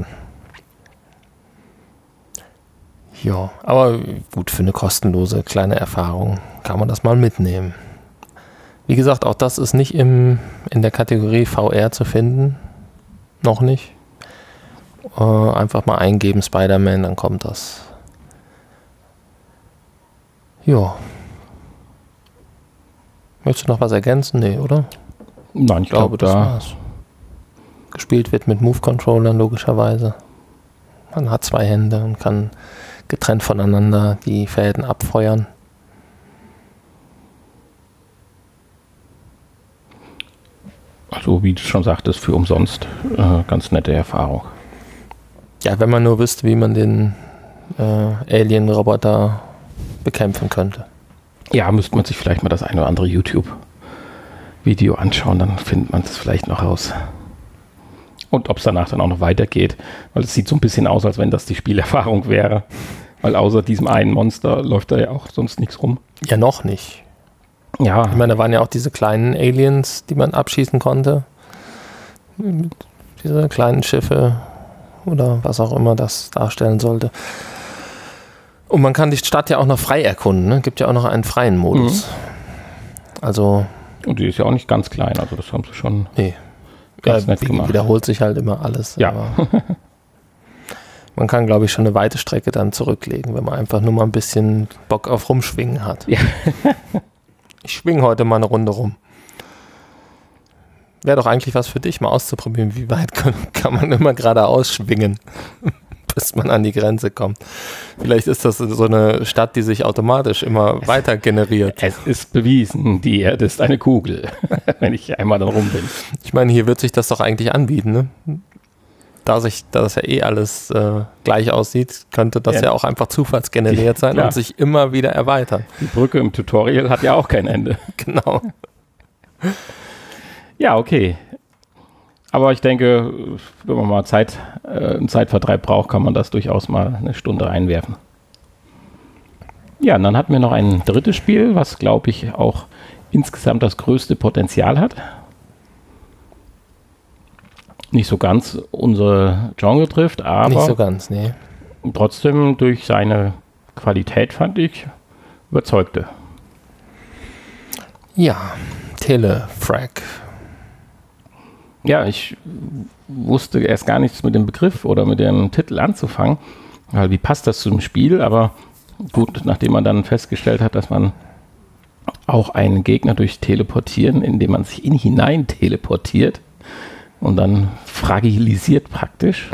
Ja, aber gut, für eine kostenlose kleine Erfahrung kann man das mal mitnehmen. Wie gesagt, auch das ist nicht in der Kategorie VR zu finden. Noch nicht. Einfach mal eingeben Spider-Man, dann kommt das. Ja. Möchtest du noch was ergänzen? Nee, oder? Nein, ich glaube, das war's. Gespielt wird mit Move-Controllern logischerweise. Man hat 2 Hände und kann getrennt voneinander die Fäden abfeuern. Also wie du schon sagtest, für umsonst ganz nette Erfahrung. Ja, wenn man nur wüsste, wie man den Alien-Roboter bekämpfen könnte. Ja, müsste man sich vielleicht mal das eine oder andere YouTube-Video anschauen, dann findet man es vielleicht noch raus. Und ob es danach dann auch noch weitergeht, weil es sieht so ein bisschen aus, als wenn das die Spielerfahrung wäre. Weil außer diesem einen Monster läuft da ja auch sonst nichts rum. Ja, noch nicht. Ja. Ich meine, da waren ja auch diese kleinen Aliens, die man abschießen konnte. Diese kleinen Schiffe oder was auch immer das darstellen sollte. Und man kann die Stadt ja auch noch frei erkunden. Ne? Gibt ja auch noch einen freien Modus. Also. Und die ist ja auch nicht ganz klein, also das haben sie schon ganz nett gemacht. Wiederholt sich halt immer alles. Ja. Aber man kann, glaube ich, schon eine weite Strecke dann zurücklegen, wenn man einfach nur mal ein bisschen Bock auf Rumschwingen hat. Ja. Ich schwinge heute mal eine Runde rum. Wäre doch eigentlich was für dich, mal auszuprobieren, wie weit kann man immer geradeaus schwingen, bis man an die Grenze kommt. Vielleicht ist das so eine Stadt, die sich automatisch immer weiter generiert. Es ist bewiesen, die Erde ist eine Kugel, wenn ich einmal dann rum bin. Ich meine, hier wird sich das doch eigentlich anbieten, ne? Da das ja eh alles gleich aussieht, könnte das ja auch einfach zufallsgeneriert sein und sich immer wieder erweitern. Die Brücke im Tutorial hat ja auch kein Ende. Genau. Ja, okay. Aber ich denke, wenn man mal einen Zeitvertreib braucht, kann man das durchaus mal eine Stunde reinwerfen. Ja, und dann hatten wir noch ein drittes Spiel, was, glaube ich, auch insgesamt das größte Potenzial hat. Nicht so ganz unsere Genre trifft, aber nicht so ganz, nee. Trotzdem durch seine Qualität, fand ich, überzeugte. Ja, Telefrag. Ja, ich wusste erst gar nichts mit dem Begriff oder mit dem Titel anzufangen. Also wie passt das zum Spiel? Aber gut, nachdem man dann festgestellt hat, dass man auch einen Gegner durch Teleportieren, indem man sich in ihn hinein teleportiert und dann fragilisiert praktisch,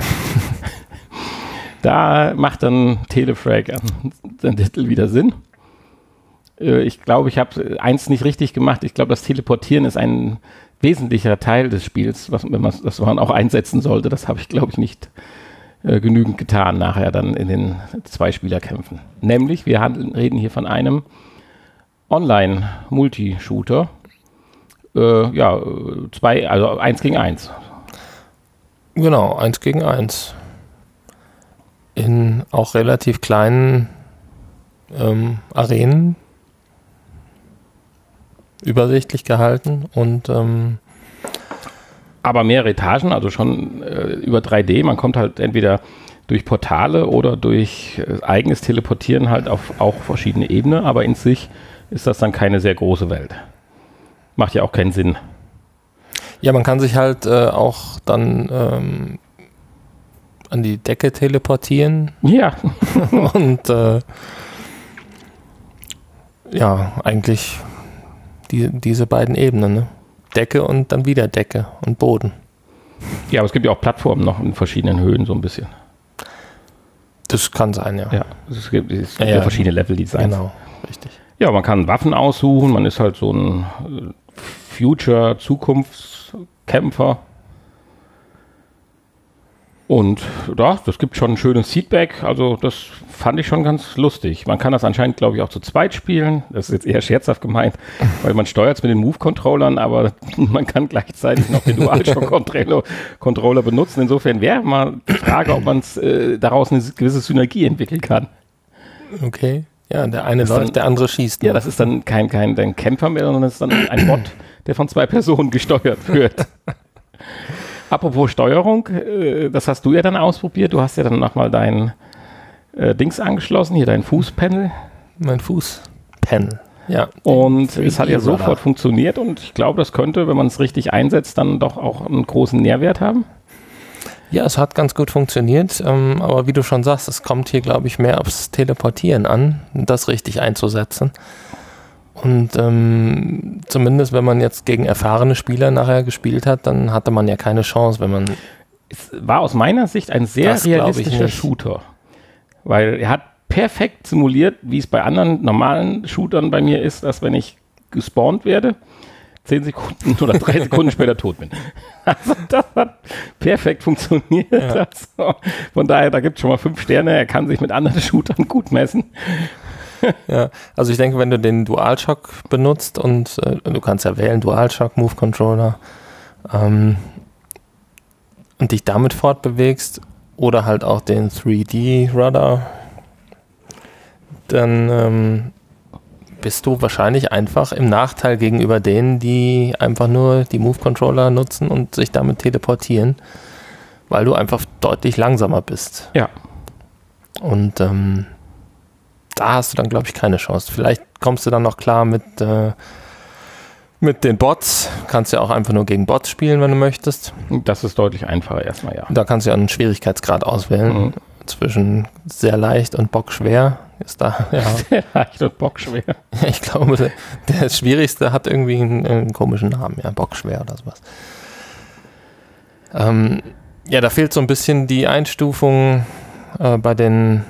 da macht dann Telefrag den Titel wieder Sinn. Ich glaube, ich habe eins nicht richtig gemacht. Ich glaube, das Teleportieren ist ein wesentlicher Teil des Spiels, was man auch einsetzen sollte. Das habe ich, glaube ich, nicht genügend getan nachher dann in den Zweispielerkämpfen. Nämlich, wir reden hier von einem Online-Multi-Shooter. Also 1 gegen 1. Genau, 1 gegen 1. In auch relativ kleinen Arenen. Übersichtlich gehalten und aber mehrere Etagen, also schon über 3D. Man kommt halt entweder durch Portale oder durch eigenes Teleportieren halt auf auch verschiedene Ebenen, aber in sich ist das dann keine sehr große Welt. Macht ja auch keinen Sinn. Ja, man kann sich halt auch dann an die Decke teleportieren. Ja. Und eigentlich diese beiden Ebenen, ne? Decke und dann wieder Decke und Boden. Ja, aber es gibt ja auch Plattformen noch in verschiedenen Höhen so ein bisschen. Das kann sein, ja. Ja, es gibt ja verschiedene Level-Designs. Genau, richtig. Ja, man kann Waffen aussuchen, man ist halt so ein Future-Zukunfts- Kämpfer. Und ja, das gibt schon ein schönes Feedback. Also das fand ich schon ganz lustig. Man kann das anscheinend, glaube ich, auch zu zweit spielen. Das ist jetzt eher scherzhaft gemeint, weil man steuert es mit den Move-Controllern, aber man kann gleichzeitig noch den DualShock-Controller benutzen. Insofern wäre mal die Frage, ob man daraus eine gewisse Synergie entwickeln kann. Okay. Ja, der eine läuft, der andere schießt. Ja, das ist dann kein Kämpfer mehr, sondern das ist dann ein Bot, der von 2 Personen gesteuert wird. Apropos Steuerung, das hast du ja dann ausprobiert. Du hast ja dann nochmal dein Dings angeschlossen, hier dein Fußpanel. Mein Fußpanel, ja. Und es hat ja sofort funktioniert und ich glaube, das könnte, wenn man es richtig einsetzt, dann doch auch einen großen Nährwert haben. Ja, es hat ganz gut funktioniert, aber wie du schon sagst, es kommt hier, glaube ich, mehr aufs Teleportieren an, das richtig einzusetzen. Und zumindest, wenn man jetzt gegen erfahrene Spieler nachher gespielt hat, dann hatte man ja keine Chance, wenn man... Es war aus meiner Sicht ein sehr realistischer Shooter, weil er hat perfekt simuliert, wie es bei anderen normalen Shootern bei mir ist, dass wenn ich gespawnt werde, 10 Sekunden oder 3 Sekunden später tot bin. Also das hat perfekt funktioniert. Ja. Also, von daher, da gibt es schon mal 5 Sterne. Er kann sich mit anderen Shootern gut messen. Ja, also ich denke, wenn du den DualShock benutzt und du kannst ja wählen, DualShock, Move Controller und dich damit fortbewegst oder halt auch den 3D-Rudder, dann bist du wahrscheinlich einfach im Nachteil gegenüber denen, die einfach nur die Move-Controller nutzen und sich damit teleportieren, weil du einfach deutlich langsamer bist. Ja. Und da hast du dann, glaube ich, keine Chance. Vielleicht kommst du dann noch klar mit den Bots. Kannst ja auch einfach nur gegen Bots spielen, wenn du möchtest. Das ist deutlich einfacher erstmal, ja. Da kannst du ja einen Schwierigkeitsgrad auswählen. Zwischen sehr leicht und bockschwer ist da, ja. Sehr leicht und bockschwer. Ich glaube, der Schwierigste hat irgendwie einen komischen Namen, ja, bockschwer oder sowas. Ja, da fehlt so ein bisschen die Einstufung bei den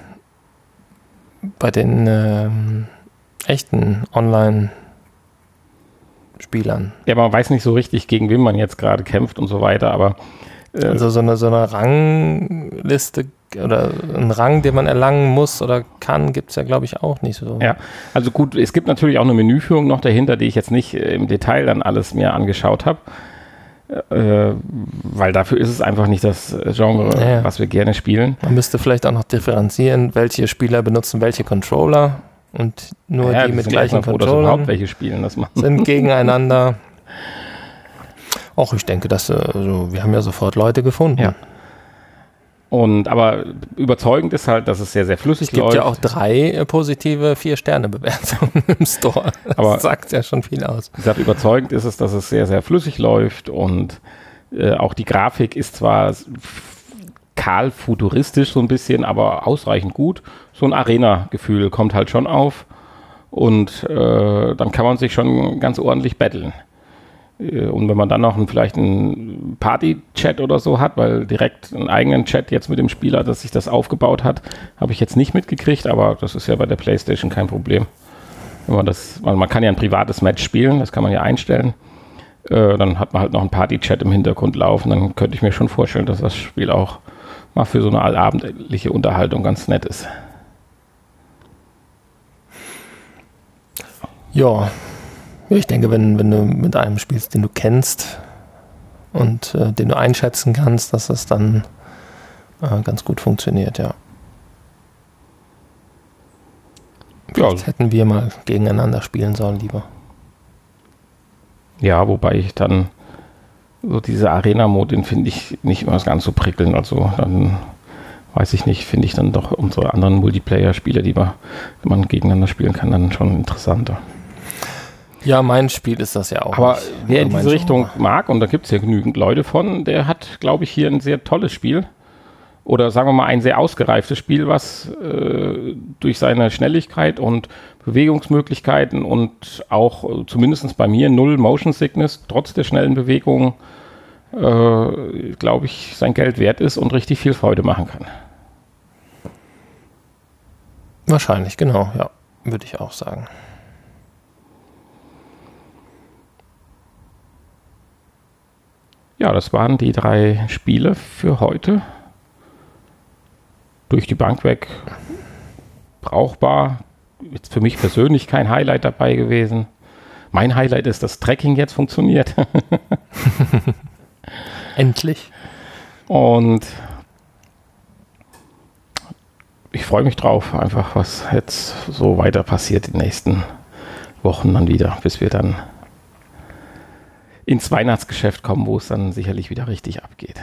echten Online-Spielern. Ja, man weiß nicht so richtig, gegen wen man jetzt gerade kämpft und so weiter, aber also so eine Rangliste oder einen Rang, den man erlangen muss oder kann, gibt es ja, glaube ich, auch nicht so. Ja, also gut, es gibt natürlich auch eine Menüführung noch dahinter, die ich jetzt nicht im Detail dann alles mir angeschaut habe, weil dafür ist es einfach nicht das Genre, was wir gerne spielen. Man müsste vielleicht auch noch differenzieren, welche Spieler benutzen welche Controller und nur die mit gleichen Controllern überhaupt welche spielen das machen. Sind gegeneinander. Auch ich denke, dass wir haben ja sofort Leute gefunden. Ja. Aber überzeugend ist halt, dass es sehr, sehr flüssig läuft. Es gibt ja auch 3 positive 4-Sterne-Bewertungen im Store. Das sagt ja schon viel aus. Wie gesagt, überzeugend ist es, dass es sehr, sehr flüssig läuft und auch die Grafik ist zwar kahl futuristisch so ein bisschen, aber ausreichend gut. So ein Arena-Gefühl kommt halt schon auf und dann kann man sich schon ganz ordentlich battlen. Und wenn man dann noch vielleicht einen Party-Chat oder so hat, weil direkt einen eigenen Chat jetzt mit dem Spieler, dass sich das aufgebaut hat, habe ich jetzt nicht mitgekriegt, aber das ist ja bei der PlayStation kein Problem. Wenn man kann ja ein privates Match spielen, das kann man ja einstellen. Dann hat man halt noch einen Party-Chat im Hintergrund laufen, dann könnte ich mir schon vorstellen, dass das Spiel auch mal für so eine allabendliche Unterhaltung ganz nett ist. Ja. Ich denke, wenn du mit einem spielst, den du kennst und den du einschätzen kannst, dass das dann ganz gut funktioniert, ja. Vielleicht hätten wir mal gegeneinander spielen sollen, lieber. Ja, wobei ich dann so diese Arena-Mode, den finde ich nicht immer ganz so prickelnd. Also dann weiß ich nicht, finde ich dann doch unsere anderen Multiplayer-Spiele, die man gegeneinander spielen kann, dann schon interessanter. Ja, mein Spiel ist das ja auch. Aber wer in diese Richtung mag, und da gibt es ja genügend Leute von, der hat, glaube ich, hier ein sehr tolles Spiel. Oder sagen wir mal ein sehr ausgereiftes Spiel, was durch seine Schnelligkeit und Bewegungsmöglichkeiten und auch zumindest bei mir null Motion Sickness, trotz der schnellen Bewegungen, glaube ich, sein Geld wert ist und richtig viel Freude machen kann. Wahrscheinlich, genau, ja, würde ich auch sagen. Ja, das waren die 3 Spiele für heute. Durch die Bank weg brauchbar. Jetzt für mich persönlich kein Highlight dabei gewesen. Mein Highlight ist, dass Tracking jetzt funktioniert. Endlich. Und ich freue mich drauf, einfach was jetzt so weiter passiert die nächsten Wochen dann wieder, bis wir dann ins Weihnachtsgeschäft kommen, wo es dann sicherlich wieder richtig abgeht.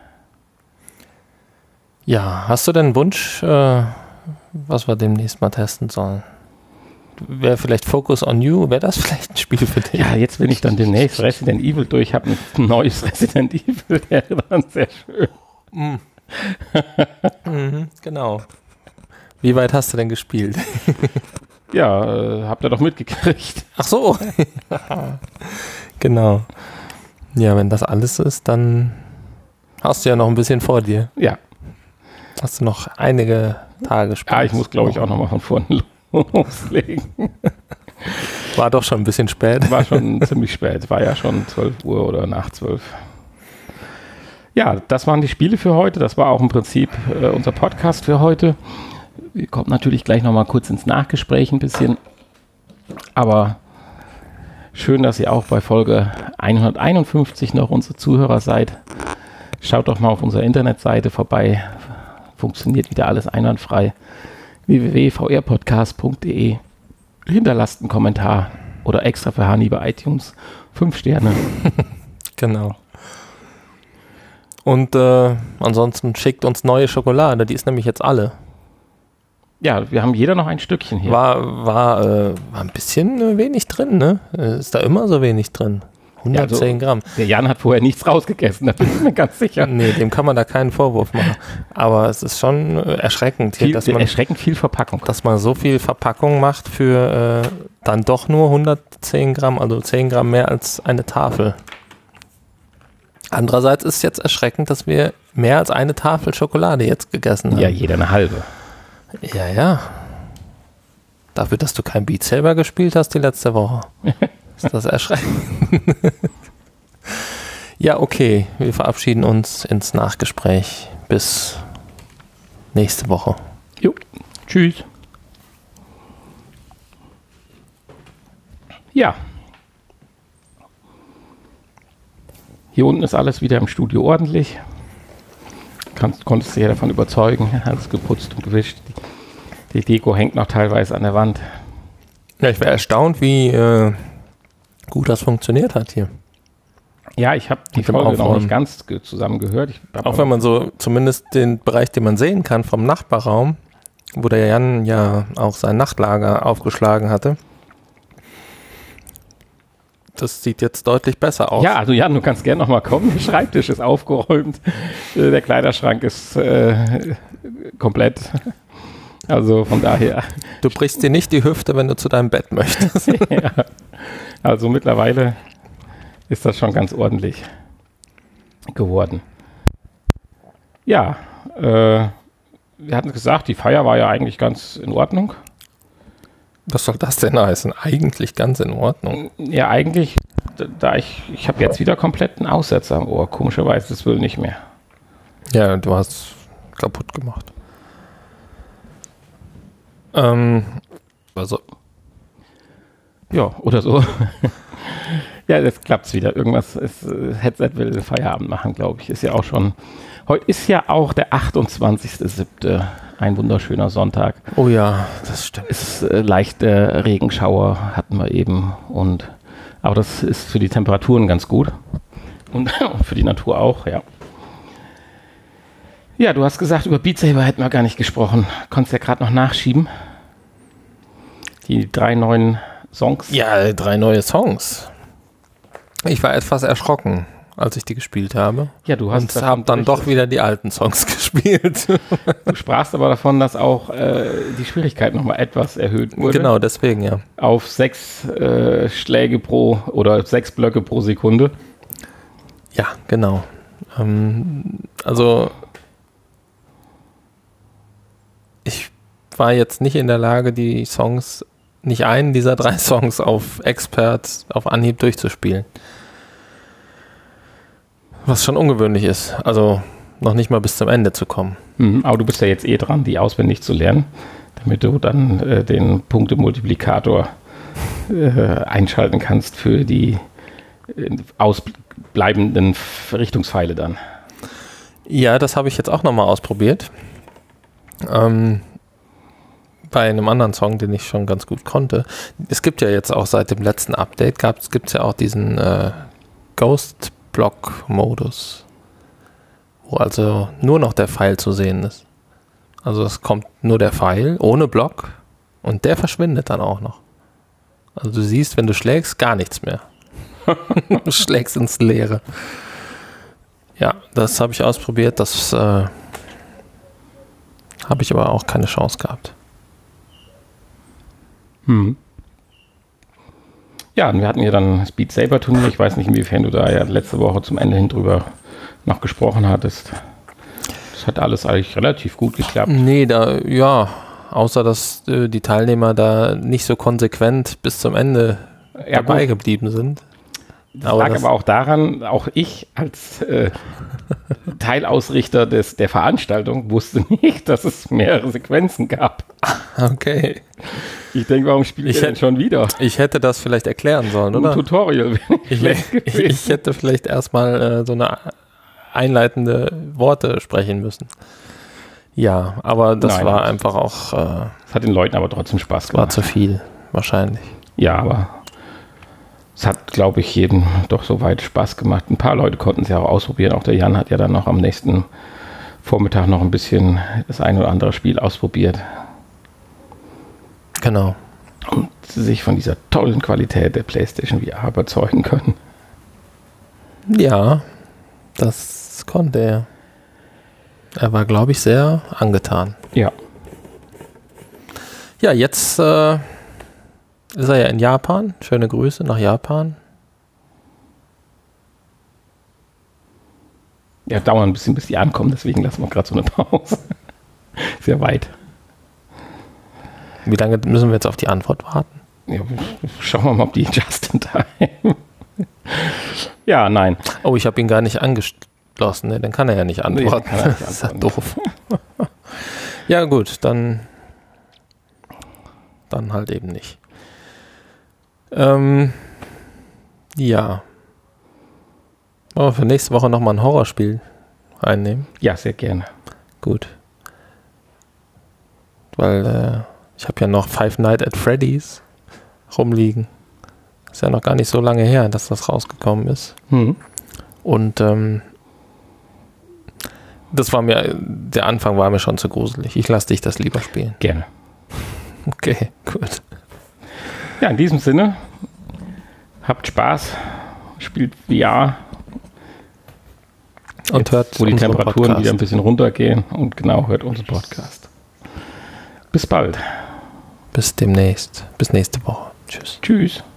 Ja, hast du denn einen Wunsch, was wir demnächst mal testen sollen? Wäre vielleicht Focus on You, wäre das vielleicht ein Spiel für dich? Ja, jetzt, wenn ich dann demnächst Resident Evil durch habe, ein neues Resident Evil, wäre dann sehr schön. Genau. Wie weit hast du denn gespielt? Ja, habt ihr doch mitgekriegt. Ach so. Genau. Ja, wenn das alles ist, dann hast du ja noch ein bisschen vor dir. Ja. Hast du noch einige Tage Spaß? Ja, ich muss, glaube ich, auch nochmal von vorne loslegen. War doch schon ein bisschen spät. War schon ziemlich spät. War ja schon 12 Uhr oder nach 12. Ja, das waren die Spiele für heute. Das war auch im Prinzip unser Podcast für heute. Wir kommen natürlich gleich nochmal kurz ins Nachgespräch ein bisschen. Aber schön, dass ihr auch bei Folge 151 noch unsere Zuhörer seid. Schaut doch mal auf unserer Internetseite vorbei. Funktioniert wieder alles einwandfrei. www.vrpodcast.de. Hinterlasst einen Kommentar oder extra für Hani bei iTunes 5 Sterne. Genau. Und ansonsten schickt uns neue Schokolade, die ist nämlich jetzt alle. Ja, wir haben jeder noch ein Stückchen hier. War ein bisschen wenig drin, ne? Ist da immer so wenig drin? 110 Gramm. Der Jan hat vorher nichts rausgegessen, da bin ich mir ganz sicher. Nee, dem kann man da keinen Vorwurf machen. Aber es ist schon erschreckend, erschreckend viel Verpackung. Dass man so viel Verpackung macht für dann doch nur 110 Gramm, also 10 Gramm mehr als eine Tafel. Andererseits ist es jetzt erschreckend, dass wir mehr als eine Tafel Schokolade jetzt gegessen haben. Ja, jeder eine halbe. Ja. Dafür, dass du kein Beat Saber gespielt hast die letzte Woche. Ist das erschreckend. Ja, okay. Wir verabschieden uns ins Nachgespräch. Bis nächste Woche. Jo. Tschüss. Ja. Hier unten ist alles wieder im Studio ordentlich. Konntest du ja davon überzeugen. Alles geputzt und gewischt. Die Deko hängt noch teilweise an der Wand. Ja, ich wäre erstaunt, wie gut das funktioniert hat hier. Ja, ich habe die Folge noch nicht ganz zusammen gehört. Auch wenn man so zumindest den Bereich, den man sehen kann vom Nachbarraum, wo der Jan ja auch sein Nachtlager aufgeschlagen hatte, das sieht jetzt deutlich besser aus. Ja, also Jan, du kannst gerne nochmal kommen. Der Schreibtisch ist aufgeräumt. Der Kleiderschrank ist komplett. Also von daher. Du brichst dir nicht die Hüfte, wenn du zu deinem Bett möchtest. Ja. Also mittlerweile ist das schon ganz ordentlich geworden. Ja, wir hatten gesagt, die Feier war ja eigentlich ganz in Ordnung. Was soll das denn heißen? Eigentlich ganz in Ordnung. Ja, eigentlich, da ich habe jetzt wieder komplett einen Aussetzer am Ohr. Komischerweise, das will nicht mehr. Ja, du hast kaputt gemacht. Also. Ja, oder so. Ja, jetzt klappt's wieder. Irgendwas ist, Headset will Feierabend machen, glaube ich. Ist ja auch schon. Heute ist ja auch der 28.07. Ein wunderschöner Sonntag. Oh ja, das stimmt. Es ist leichte Regenschauer hatten wir eben. Aber das ist für die Temperaturen ganz gut. Und für die Natur auch, ja. Ja, du hast gesagt, über Beat Saber hätten wir gar nicht gesprochen. Konntest ja gerade noch nachschieben. Die 3 neuen Songs. Ja, 3 neue Songs. Ich war etwas erschrocken, als ich die gespielt habe. Ja, du hast. Und habe dann doch wieder die alten Songs gespielt. Du sprachst aber davon, dass auch die Schwierigkeit nochmal etwas erhöht wurde. Genau, deswegen, ja. Auf 6 Schläge oder 6 Blöcke pro Sekunde. Ja, genau. Also ich war jetzt nicht in der Lage, die Songs, nicht einen dieser 3 Songs auf Expert, auf Anhieb durchzuspielen. Was schon ungewöhnlich ist. Also noch nicht mal bis zum Ende zu kommen. Aber du bist ja jetzt dran, die auswendig zu lernen, damit du dann den Punktemultiplikator einschalten kannst für die ausbleibenden Richtungspfeile dann. Ja, das habe ich jetzt auch nochmal ausprobiert. Bei einem anderen Song, den ich schon ganz gut konnte. Es gibt ja jetzt auch seit dem letzten Update, gibt es ja auch diesen Ghost-Block-Modus, wo also nur noch der Pfeil zu sehen ist. Also es kommt nur der Pfeil ohne Block und der verschwindet dann auch noch. Also du siehst, wenn du schlägst, gar nichts mehr. Du schlägst ins Leere. Ja, das habe ich ausprobiert, das habe ich aber auch keine Chance gehabt. Ja, und wir hatten ja dann das Beat Saber Turnier. Ich weiß nicht, inwiefern du da ja letzte Woche zum Ende hin drüber noch gesprochen hattest. Das hat alles eigentlich relativ gut geklappt. Nee, außer dass die Teilnehmer da nicht so konsequent bis zum Ende dabei geblieben sind. Das lag aber auch daran, auch ich als Teilausrichter der Veranstaltung wusste nicht, dass es mehrere Sequenzen gab. Okay. Ich denke, warum spielt ihr denn schon wieder? Ich hätte das vielleicht erklären sollen, oder? Ein Tutorial. Ich hätte vielleicht erstmal so eine einleitende Worte sprechen müssen. Ja, aber das war einfach auch... Es hat den Leuten aber trotzdem Spaß gemacht. War zu viel, wahrscheinlich. Ja, aber es hat, glaube ich, jedem doch soweit Spaß gemacht. Ein paar Leute konnten es ja auch ausprobieren. Auch der Jan hat ja dann noch am nächsten Vormittag noch ein bisschen das ein oder andere Spiel ausprobiert. Genau. Und sich von dieser tollen Qualität der PlayStation VR überzeugen können. Ja, das konnte er. Er war, glaube ich, sehr angetan. Ja. Ja, jetzt ist er ja in Japan. Schöne Grüße nach Japan. Ja, dauert ein bisschen, bis die ankommen. Deswegen lassen wir gerade so eine Pause. Sehr weit. Wie lange müssen wir jetzt auf die Antwort warten? Ja, schauen wir mal, ob die just in time. Ja, nein. Oh, ich habe ihn gar nicht angeschlossen. Ne? Dann kann er ja nicht antworten. Nee, das ist ja doof. Ja gut, dann halt eben nicht. Ja. Wollen wir für nächste Woche nochmal ein Horrorspiel einnehmen? Ja, sehr gerne. Gut. Weil ich habe ja noch Five Nights at Freddy's rumliegen. Ist ja noch gar nicht so lange her, dass das rausgekommen ist. Und der Anfang war mir schon zu gruselig. Ich lasse dich das lieber spielen. Gerne. Okay, gut. Ja, in diesem Sinne, habt Spaß, spielt VR. Und hört wo die Temperaturen Podcast wieder ein bisschen runtergehen. Und genau, hört unseren Podcast. Bis bald. Bis demnächst. Bis nächste Woche. Tschüss. Tschüss.